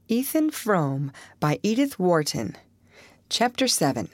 Ethan Frome by Edith Wharton. Chapter 7.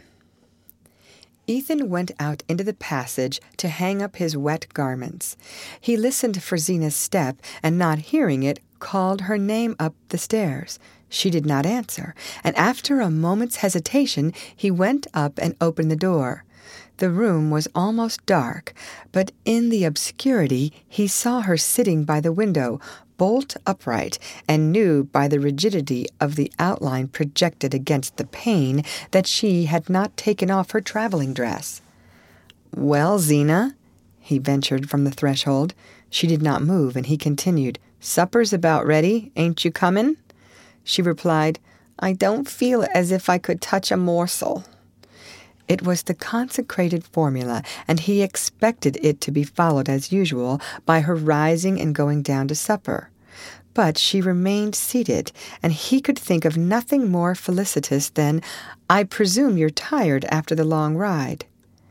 Ethan went out into the passage to hang up his wet garments. He listened for Zena's step, and not hearing it, called her name up the stairs. She did not answer, and after a moment's hesitation, he went up and opened the door. The room was almost dark, but in the obscurity he saw her sitting by the window, bolt upright, and knew by the rigidity of the outline projected against the pane that she had not taken off her traveling dress. "Well, Zena," he ventured from the threshold. She did not move, and he continued, "Supper's about ready. Ain't you comin'?" She replied, "I don't feel as if I could touch a morsel." It was the consecrated formula, and he expected it to be followed as usual by her rising and going down to supper. But she remained seated, and he could think of nothing more felicitous than, "I presume you're tired after the long ride."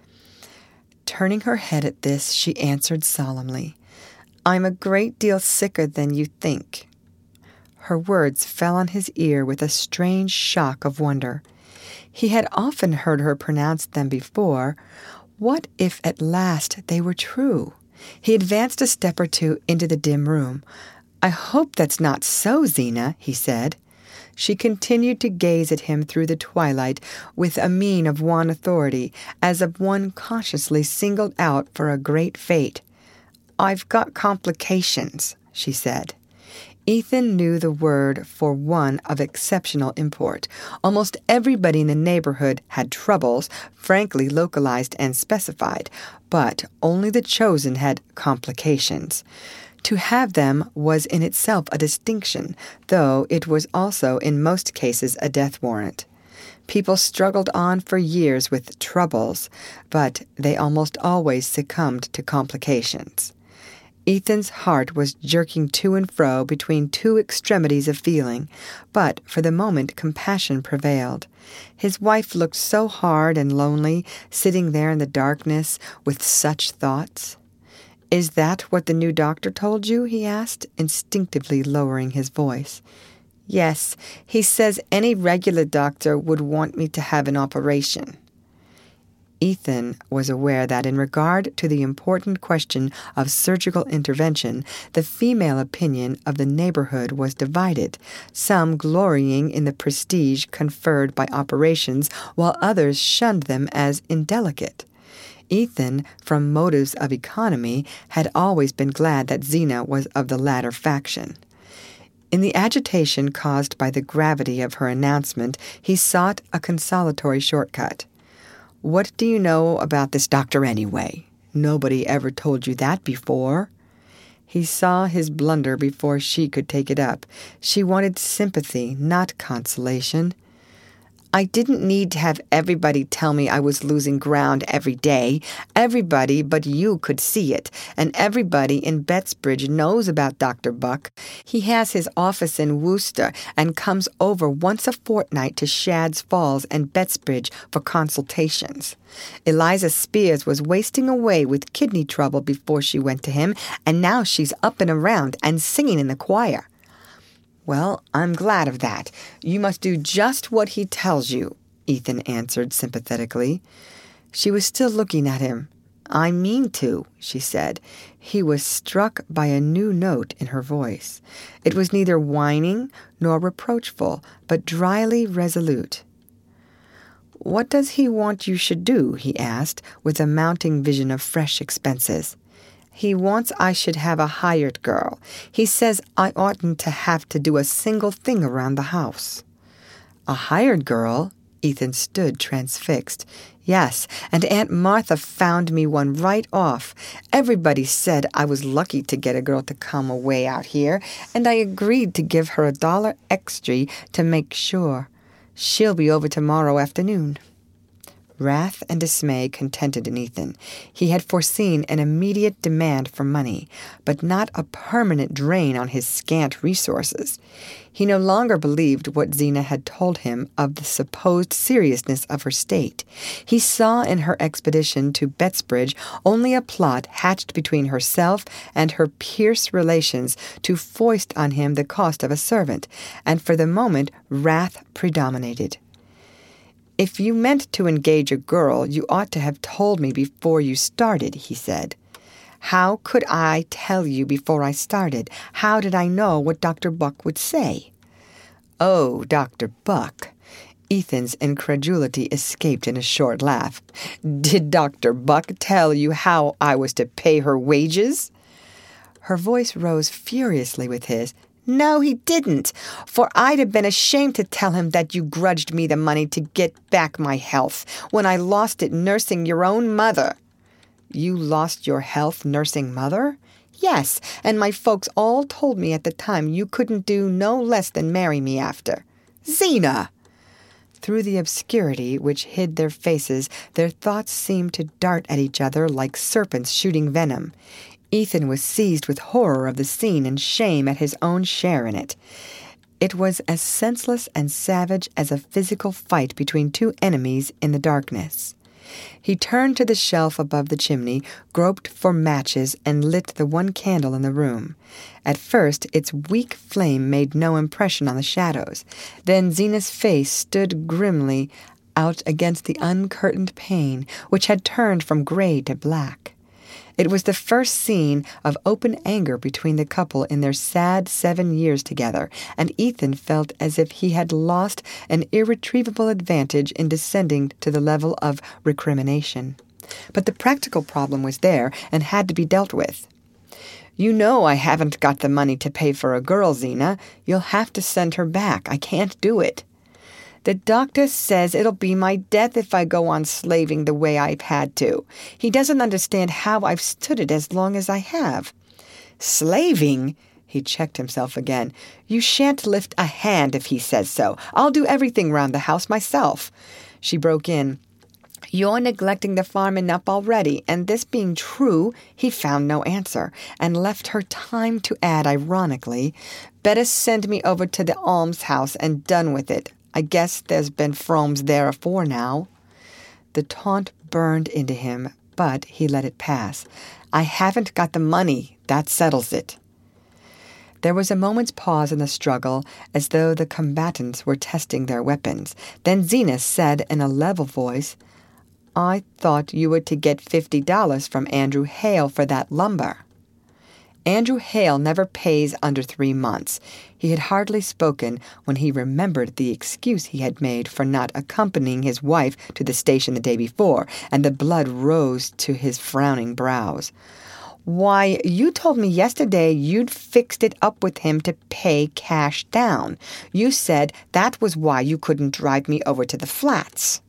Turning her head at this, she answered solemnly, "I'm a great deal sicker than you think." Her words fell on his ear with a strange shock of wonder. He had often heard her pronounce them before. What if at last they were true? He advanced a step or two into the dim room. "I hope that's not so, Zena," he said. She continued to gaze at him through the twilight with a mien of wan authority, as of one consciously singled out for a great fate. "I've got complications," she said. Ethan knew the word for one of exceptional import. Almost everybody in the neighborhood had troubles, frankly localized and specified, but only the chosen had complications. To have them was in itself a distinction, though it was also in most cases a death warrant. People struggled on for years with troubles, but they almost always succumbed to complications. Ethan's heart was jerking to and fro between two extremities of feeling, but for the moment compassion prevailed. His wife looked so hard and lonely, sitting there in the darkness with such thoughts. "Is that what the new doctor told you?" he asked, instinctively lowering his voice. "Yes, he says any regular doctor would want me to have an operation." Ethan was aware that in regard to the important question of surgical intervention, the female opinion of the neighborhood was divided, some glorying in the prestige conferred by operations, while others shunned them as indelicate. Ethan, from motives of economy, had always been glad that Zena was of the latter faction. In the agitation caused by the gravity of her announcement, he sought a consolatory shortcut. "What do you know about this doctor anyway? Nobody ever told you that before." He saw his blunder before she could take it up. She wanted sympathy, not consolation. "I didn't need to have everybody tell me I was losing ground every day. Everybody but you could see it, and everybody in Bettsbridge knows about Dr. Buck. He has his office in Worcester and comes over once a fortnight to Shadd's Falls and Bettsbridge for consultations. Eliza Spears was wasting away with kidney trouble before she went to him, and now she's up and around and singing in the choir." "Well, I'm glad of that. You must do just what he tells you," Ethan answered sympathetically. She was still looking at him. "I mean to," she said. He was struck by a new note in her voice. It was neither whining nor reproachful, but dryly resolute. "What does he want you should do?" he asked, with a mounting vision of fresh expenses. "He wants I should have a hired girl. He says I oughtn't to have to do a single thing around the house." "A hired girl?" Ethan stood transfixed. "Yes, and Aunt Martha found me one right off. Everybody said I was lucky to get a girl to come away out here, and I agreed to give her $1 extra to make sure. She'll be over tomorrow afternoon." Wrath and dismay contended in Ethan. He had foreseen an immediate demand for money, but not a permanent drain on his scant resources. He no longer believed what Zena had told him of the supposed seriousness of her state. He saw in her expedition to Bettsbridge only a plot hatched between herself and her Pierce relations to foist on him the cost of a servant, and for the moment wrath predominated. "If you meant to engage a girl, you ought to have told me before you started," he said. "How could I tell you before I started? How did I know what Dr. Buck would say?" "Oh, Dr. Buck." Ethan's incredulity escaped in a short laugh. "Did Dr. Buck tell you how I was to pay her wages?" Her voice rose furiously with his. "No, he didn't, for I'd have been ashamed to tell him that you grudged me the money to get back my health when I lost it nursing your own mother." "You lost your health nursing mother?" "Yes, and my folks all told me at the time you couldn't do no less than marry me after." "Zena!" Through the obscurity which hid their faces, their thoughts seemed to dart at each other like serpents shooting venom. Ethan was seized with horror of the scene and shame at his own share in it. It was as senseless and savage as a physical fight between two enemies in the darkness. He turned to the shelf above the chimney, groped for matches, and lit the one candle in the room. At first, its weak flame made no impression on the shadows. Then Zena's face stood grimly out against the uncurtained pane, which had turned from gray to black. It was the first scene of open anger between the couple in their sad 7 years together, and Ethan felt as if he had lost an irretrievable advantage in descending to the level of recrimination. But the practical problem was there and had to be dealt with. "You know I haven't got the money to pay for a girl, Zena. You'll have to send her back. I can't do it." "The doctor says it'll be my death if I go on slaving the way I've had to. He doesn't understand how I've stood it as long as I have." "Slaving?" He checked himself again. "You shan't lift a hand if he says so. I'll do everything round the house myself." She broke in. "You're neglecting the farm enough already," and this being true, he found no answer, and left her time to add ironically, "Better send me over to the almshouse and done with it. I guess there's been Fromes there afore now." The taunt burned into him, but he let it pass. "I haven't got the money. That settles it." There was a moment's pause in the struggle, as though the combatants were testing their weapons. Then Zena said in a level voice, "I thought you were to get $50 from Andrew Hale for that lumber." "Andrew Hale never pays under 3 months. He had hardly spoken when he remembered the excuse he had made for not accompanying his wife to the station the day before, and the blood rose to his frowning brows. "Why, you told me yesterday you'd fixed it up with him to pay cash down. You said that was why you couldn't drive me over to the flats."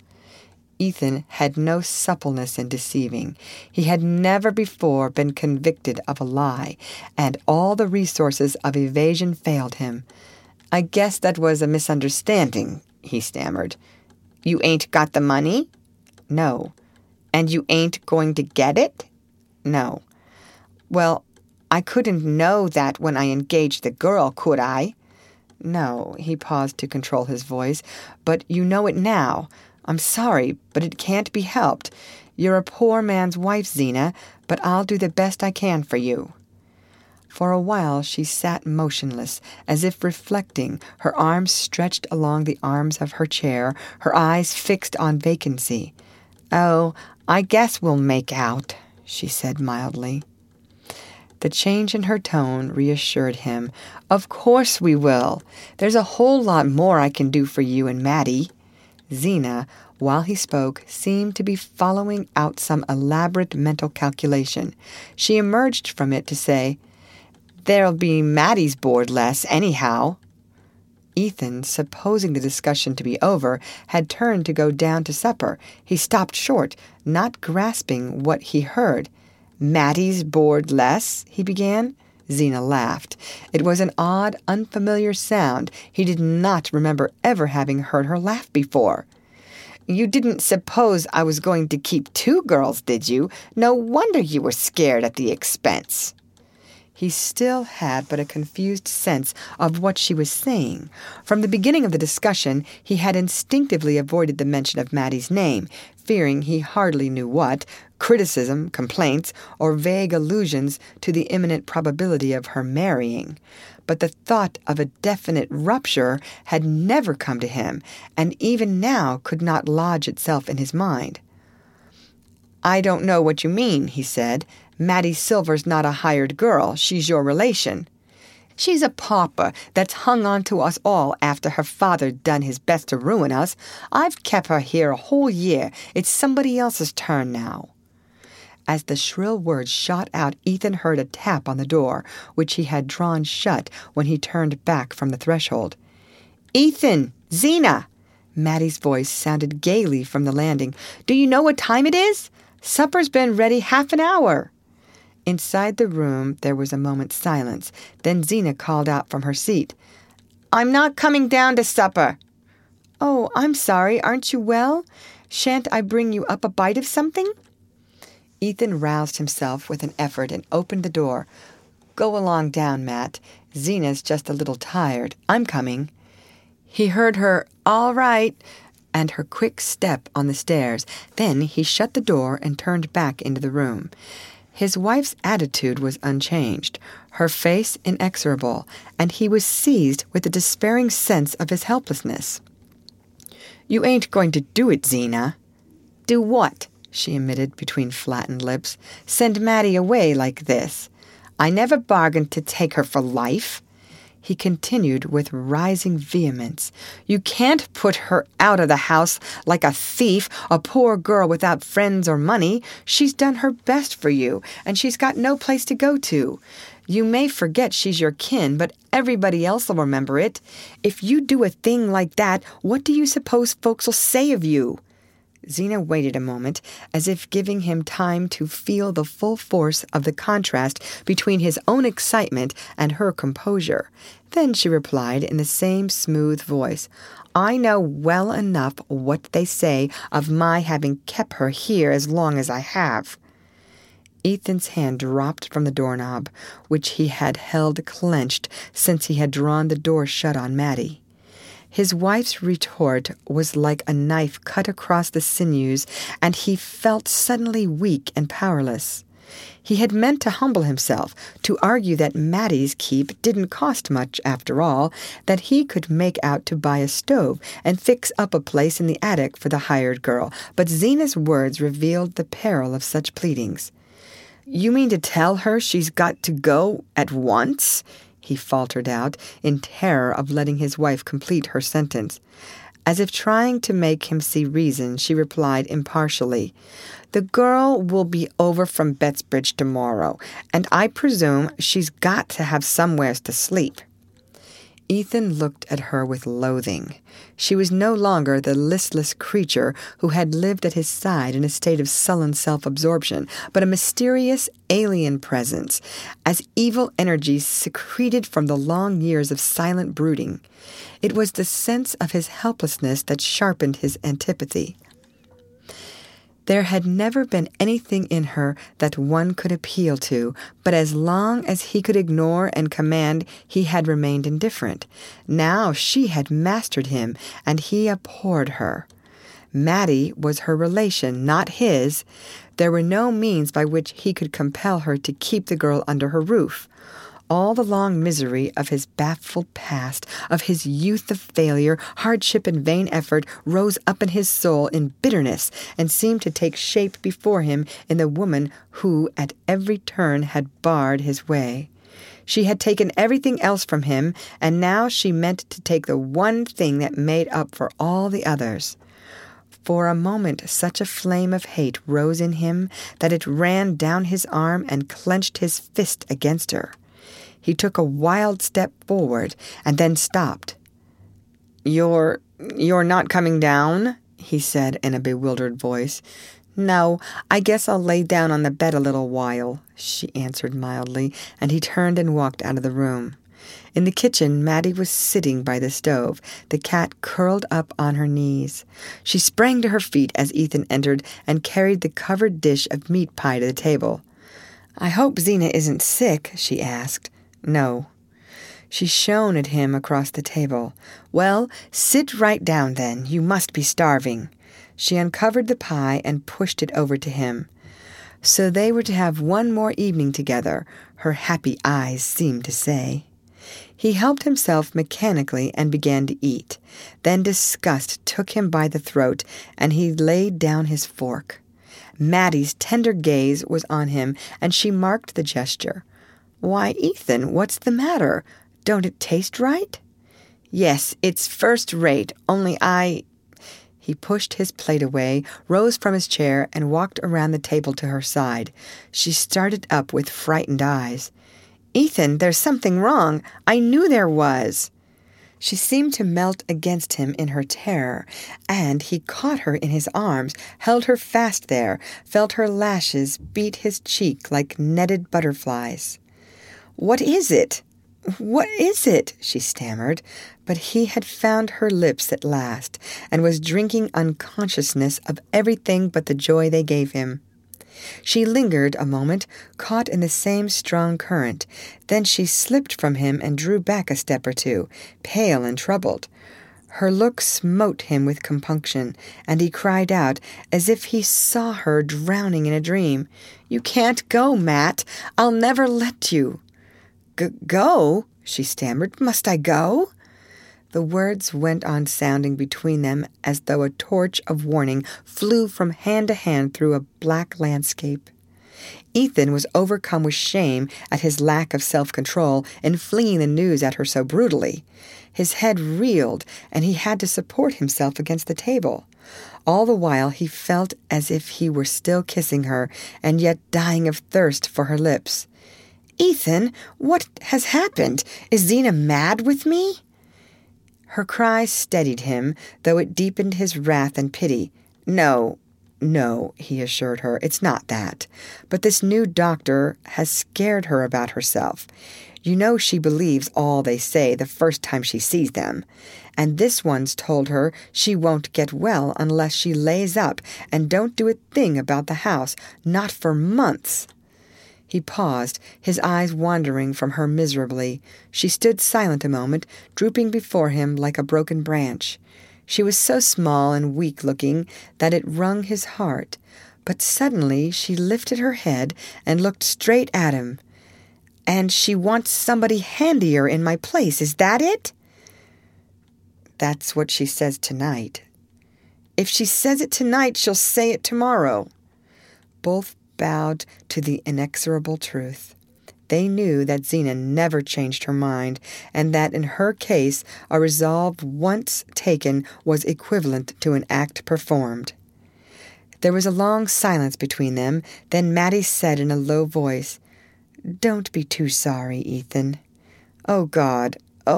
Ethan had no suppleness in deceiving. He had never before been convicted of a lie, and all the resources of evasion failed him. "I guess that was a misunderstanding," he stammered. "You ain't got the money?" "No." "And you ain't going to get it?" "No." "Well, I couldn't know that when I engaged the girl, could I?" "No." He paused to control his voice. "But you know it now. I'm sorry, but it can't be helped. You're a poor man's wife, Zena, but I'll do the best I can for you." For a while she sat motionless, as if reflecting, her arms stretched along the arms of her chair, her eyes fixed on vacancy. "Oh, I guess we'll make out," she said mildly. The change in her tone reassured him. "Of course we will. There's a whole lot more I can do for you and Mattie." Zena, while he spoke, seemed to be following out some elaborate mental calculation. She emerged from it to say, "There'll be Mattie's board less, anyhow." Ethan, supposing the discussion to be over, had turned to go down to supper. He stopped short, not grasping what he heard. "Mattie's board less?" he began. Zena laughed. It was an odd, unfamiliar sound. He did not remember ever having heard her laugh before. You didn't suppose I was going to keep 2 girls, did you? No wonder you were scared at the expense." He still had but a confused sense of what she was saying. From the beginning of the discussion, he had instinctively avoided the mention of Mattie's name, fearing he hardly knew what, criticism, complaints, or vague allusions to the imminent probability of her marrying. But the thought of a definite rupture had never come to him, and even now could not lodge itself in his mind. "I don't know what you mean," he said. "Mattie Silver's not a hired girl. She's your relation." "She's a pauper that's hung on to us all after her father done his best to ruin us. I've kept her here a whole year. It's somebody else's turn now." As the shrill words shot out, Ethan heard a tap on the door, which he had drawn shut when he turned back from the threshold. "Ethan! Zena!" Mattie's voice sounded gaily from the landing. "Do you know what time it is? Supper's been ready half an hour." Inside the room there was a moment's silence. Then Zena called out from her seat, "I'm not coming down to supper." "Oh, I'm sorry. Aren't you well? Shan't I bring you up a bite of something?" Ethan roused himself with an effort and opened the door. "Go along down, Matt. Zena's just a little tired. I'm coming." He heard her, "All right," and her quick step on the stairs. Then he shut the door and turned back into the room. His wife's attitude was unchanged, her face inexorable, and he was seized with a despairing sense of his helplessness. "You ain't going to do it, Zena." "Do what?" she emitted between flattened lips. "Send Mattie away like this. I never bargained to take her for life." He continued with rising vehemence. "You can't put her out of the house like a thief, a poor girl without friends or money. She's done her best for you, and she's got no place to go to. You may forget she's your kin, but everybody else will remember it. If you do a thing like that, what do you suppose folks'll say of you?" Zena waited a moment, as if giving him time to feel the full force of the contrast between his own excitement and her composure. Then she replied in the same smooth voice, "I know well enough what they say of my having kept her here as long as I have." Ethan's hand dropped from the doorknob, which he had held clenched since he had drawn the door shut on Mattie. His wife's retort was like a knife cut across the sinews, and he felt suddenly weak and powerless. He had meant to humble himself, to argue that Mattie's keep didn't cost much after all, that he could make out to buy a stove and fix up a place in the attic for the hired girl, but Zena's words revealed the peril of such pleadings. "You mean to tell her she's got to go at once?" he faltered out, in terror of letting his wife complete her sentence. As if trying to make him see reason, she replied impartially, "The girl will be over from Bettsbridge tomorrow, and I presume she's got to have somewheres to sleep." Ethan looked at her with loathing. She was no longer the listless creature who had lived at his side in a state of sullen self-absorption, but a mysterious alien presence, as evil energies secreted from the long years of silent brooding. It was the sense of his helplessness that sharpened his antipathy. There had never been anything in her that one could appeal to, but as long as he could ignore and command, he had remained indifferent. Now she had mastered him, and he abhorred her. Mattie was her relation, not his. There were no means by which he could compel her to keep the girl under her roof. All the long misery of his baffled past, of his youth of failure, hardship, and vain effort rose up in his soul in bitterness and seemed to take shape before him in the woman who at every turn had barred his way. She had taken everything else from him, and now she meant to take the one thing that made up for all the others. For a moment such a flame of hate rose in him that it ran down his arm and clenched his fist against her. He took a wild step forward and then stopped. You're not coming down?" he said in a bewildered voice. "No, I guess I'll lay down on the bed a little while," she answered mildly, and he turned and walked out of the room. In the kitchen, Maddie was sitting by the stove, the cat curled up on her knees. She sprang to her feet as Ethan entered and carried the covered dish of meat pie to the table. "I hope Zena isn't sick," she asked. "No." She shone at him across the table. "Well, sit right down then. You must be starving." She uncovered the pie and pushed it over to him. So they were to have one more evening together, her happy eyes seemed to say. He helped himself mechanically and began to eat. Then disgust took him by the throat, and he laid down his fork. Maddie's tender gaze was on him, and she marked the gesture. "Why, Ethan, what's the matter? Don't it taste right?" "Yes, it's first rate, only He pushed his plate away, rose from his chair, and walked around the table to her side. She started up with frightened eyes. "Ethan, there's something wrong. I knew there was." She seemed to melt against him in her terror, and he caught her in his arms, held her fast there, felt her lashes beat his cheek like netted butterflies. "What is it? What is it?" she stammered, but he had found her lips at last, and was drinking unconsciousness of everything but the joy they gave him. She lingered a moment, caught in the same strong current. Then she slipped from him and drew back a step or two, pale and troubled. Her look smote him with compunction, and he cried out, as if he saw her drowning in a dream, "You can't go, Matt. I'll never let you." Go?" she stammered. "Must I go?" The words went on sounding between them as though a torch of warning flew from hand to hand through a black landscape. Ethan was overcome with shame at his lack of self-control in flinging the news at her so brutally. His head reeled, and he had to support himself against the table. All the while he felt as if he were still kissing her, and yet dying of thirst for her lips. "Ethan, what has happened? Is Zena mad with me?" Her cry steadied him, though it deepened his wrath and pity. No, he assured her, "it's not that. But this new doctor has scared her about herself. You know she believes all they say the first time she sees them. And this one's told her she won't get well unless she lays up and don't do a thing about the house, not for months." He paused, his eyes wandering from her miserably. She stood silent a moment, drooping before him like a broken branch. She was so small and weak-looking that it wrung his heart. But suddenly she lifted her head and looked straight at him. "And she wants somebody handier in my place, is that it?" "That's what she says tonight." "If she says it tonight, she'll say it tomorrow." Both bowed to the inexorable truth. They knew that Zena never changed her mind, and that in her case a resolve once taken was equivalent to an act performed. There was a long silence between them. Then Maddie said in a low voice, "Don't be too sorry, Ethan." Oh, God,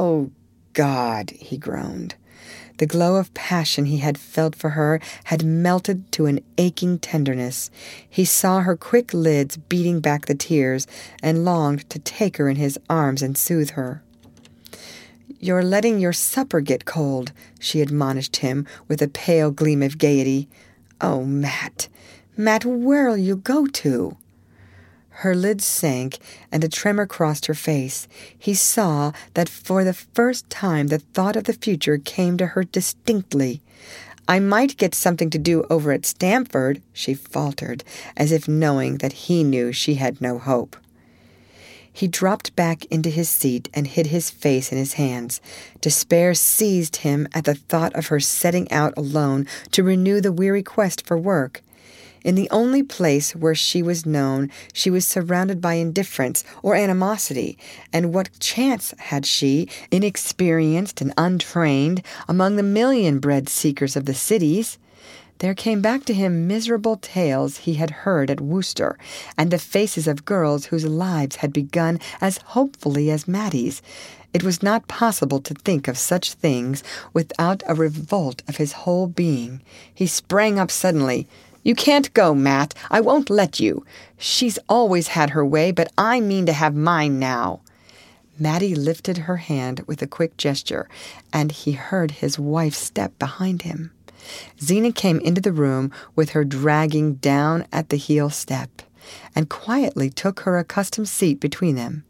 he groaned. The glow of passion he had felt for her had melted to an aching tenderness. He saw her quick lids beating back the tears and longed to take her in his arms and soothe her. "You're letting your supper get cold," she admonished him with a pale gleam of gaiety. "Oh, Matt, where'll you go to?" Her lids sank, and a tremor crossed her face. He saw that for the first time the thought of the future came to her distinctly. "I might get something to do over at Stamford," she faltered, as if knowing that he knew she had no hope. He dropped back into his seat and hid his face in his hands. Despair seized him at the thought of her setting out alone to renew the weary quest for work. In the only place where she was known, she was surrounded by indifference or animosity, and what chance had she, inexperienced and untrained, among the million-bred seekers of the cities? There came back to him miserable tales he had heard at Worcester, and the faces of girls whose lives had begun as hopefully as Maddie's. It was not possible to think of such things without a revolt of his whole being. He sprang up suddenly. "You can't go, Matt. I won't let you. She's always had her way, but I mean to have mine now." Maddie lifted her hand with a quick gesture, and he heard his wife step behind him. Zena came into the room with her dragging down at the heel step, and quietly took her accustomed seat between them.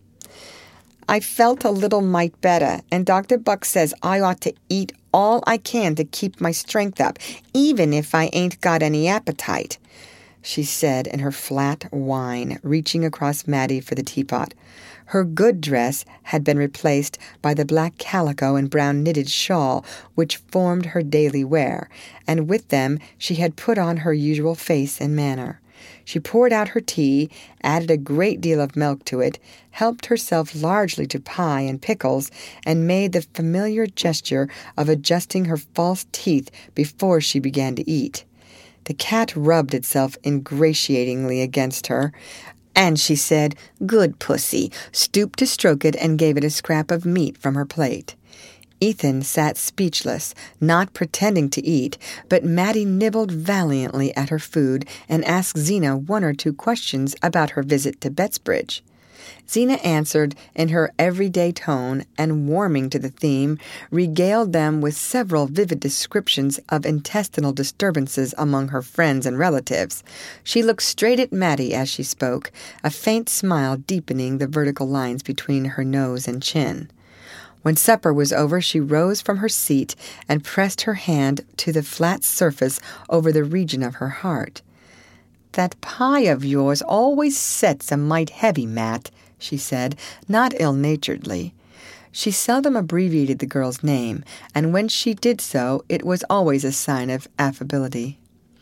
"I felt a little mite better, and Dr. Buck says I ought to eat all I can to keep my strength up, even if I ain't got any appetite," she said in her flat whine, reaching across Maddie for the teapot. Her good dress had been replaced by the black calico and brown knitted shawl which formed her daily wear, and with them she had put on her usual face and manner. She poured out her tea, added a great deal of milk to it, helped herself largely to pie and pickles, and made the familiar gesture of adjusting her false teeth before she began to eat. The cat rubbed itself ingratiatingly against her, and she said, "Good pussy," stooped to stroke it, and gave it a scrap of meat from her plate. Ethan sat speechless, not pretending to eat, but Maddie nibbled valiantly at her food and asked Zena one or two questions about her visit to Bettsbridge. Zena answered in her everyday tone, and warming to the theme, regaled them with several vivid descriptions of intestinal disturbances among her friends and relatives. She looked straight at Maddie as she spoke, a faint smile deepening the vertical lines between her nose and chin. When supper was over, she rose from her seat and pressed her hand to the flat surface over the region of her heart. "That pie of yours always sets a mite heavy, Matt," she said, not ill-naturedly. She seldom abbreviated the girl's name, and when she did so, it was always a sign of affability.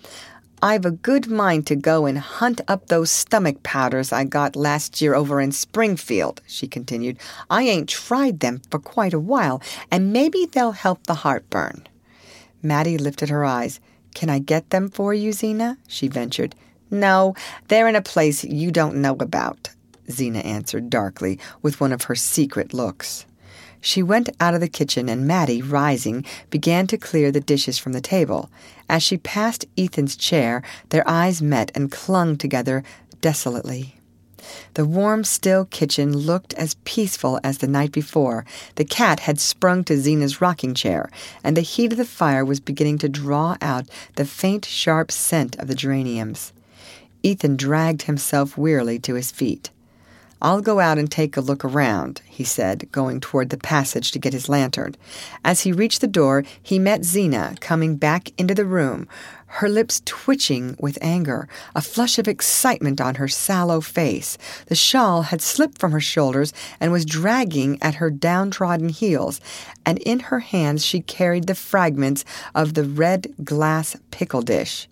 "I've a good mind to go and hunt up those stomach powders I got last year over in Springfield," she continued. "I ain't tried them for quite a while, and maybe they'll help the heartburn." Maddie lifted her eyes. "Can I get them for you, Zena?" she ventured. "No, they're in a place you don't know about," Zena answered darkly, with one of her secret looks. She went out of the kitchen, and Maddie, rising, began to clear the dishes from the table. As she passed Ethan's chair, their eyes met and clung together desolately. The warm, still kitchen looked as peaceful as the night before. The cat had sprung to Zena's rocking chair, and the heat of the fire was beginning to draw out the faint, sharp scent of the geraniums. Ethan dragged himself wearily to his feet. "I'll go out and take a look around," he said, going toward the passage to get his lantern. As he reached the door, he met Zena coming back into the room, her lips twitching with anger, a flush of excitement on her sallow face. The shawl had slipped from her shoulders and was dragging at her downtrodden heels, and in her hands she carried the fragments of the red glass pickle dish.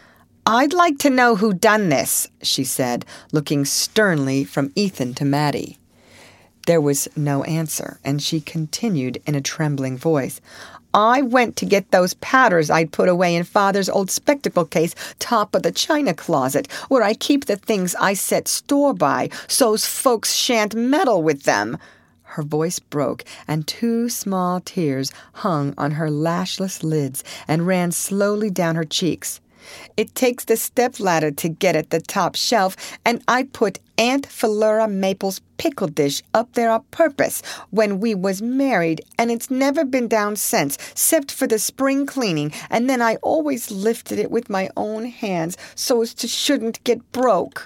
"I'd like to know who done this," she said, looking sternly from Ethan to Maddie. There was no answer, and she continued in a trembling voice. "I went to get those powders I'd put away in Father's old spectacle case top of the china closet, where I keep the things I set store by, so's folks shan't meddle with them." Her voice broke, and two small tears hung on her lashless lids and ran slowly down her cheeks. "It takes the stepladder to get at the top shelf, and I put Aunt Philura Maple's pickle dish up there on purpose when we was married, and it's never been down since, 'cept for the spring cleaning, and then I always lifted it with my own hands so as to shouldn't get broke."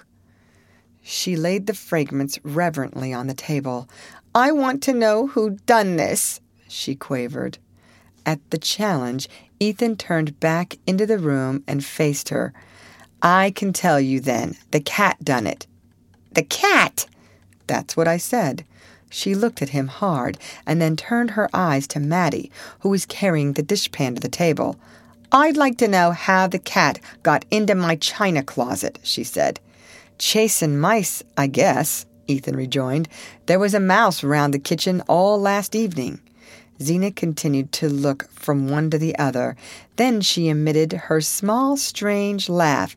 She laid the fragments reverently on the table. "I want to know who done this," she quavered. At the challenge, Ethan turned back into the room and faced her. "I can tell you then. The cat done it." "The cat?" "That's what I said." She looked at him hard, and then turned her eyes to Maddie, who was carrying the dishpan to the table. "I'd like to know how the cat got into my china closet," she said. "Chasin' mice, I guess," Ethan rejoined. "There was a mouse round the kitchen all last evening." Zena continued to look from one to the other. Then she emitted her small, strange laugh.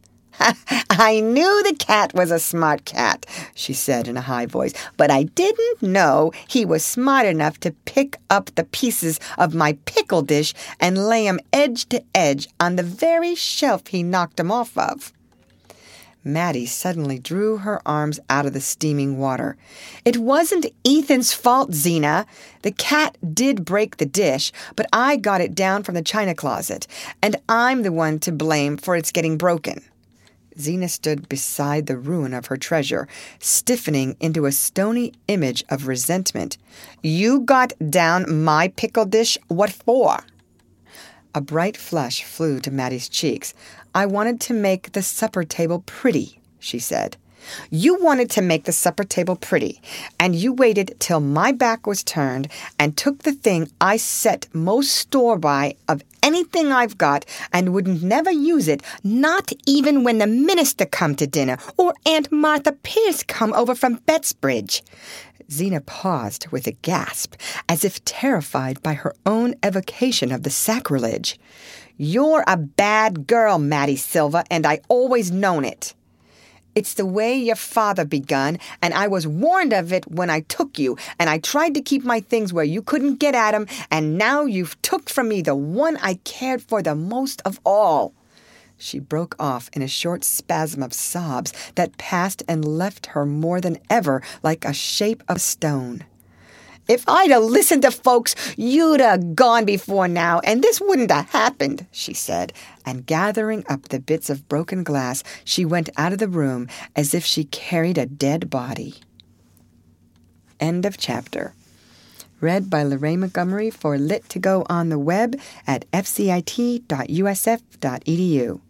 "I knew the cat was a smart cat," she said in a high voice, "but I didn't know he was smart enough to pick up the pieces of my pickle dish and lay 'em edge to edge on the very shelf he knocked 'em off of." Maddie suddenly drew her arms out of the steaming water. "It wasn't Ethan's fault, Zena. The cat did break the dish, but I got it down from the china closet, and I'm the one to blame for its getting broken." Zena stood beside the ruin of her treasure, stiffening into a stony image of resentment. "You got down my pickle dish? What for?" A bright flush flew to Maddie's cheeks. "I wanted to make the supper table pretty," she said. "You wanted to make the supper table pretty, and you waited till my back was turned and took the thing I set most store by of anything I've got and wouldn't never use it, not even when the minister come to dinner or Aunt Martha Pierce come over from Bettsbridge." Zena paused with a gasp, as if terrified by her own evocation of the sacrilege. "You're a bad girl, Maddie Silver, and I always known it. It's the way your father begun, and I was warned of it when I took you, and I tried to keep my things where you couldn't get at 'em, and now you've took from me the one I cared for the most of all." She broke off in a short spasm of sobs that passed and left her more than ever like a shape of stone. "If I'd 'a' listened to folks, you'd 'a' gone before now, and this wouldn't 'a' happened," she said, and gathering up the bits of broken glass, she went out of the room as if she carried a dead body. End of chapter. Read by Lorraine Montgomery for Lit to Go on the web at fcit.usf.edu.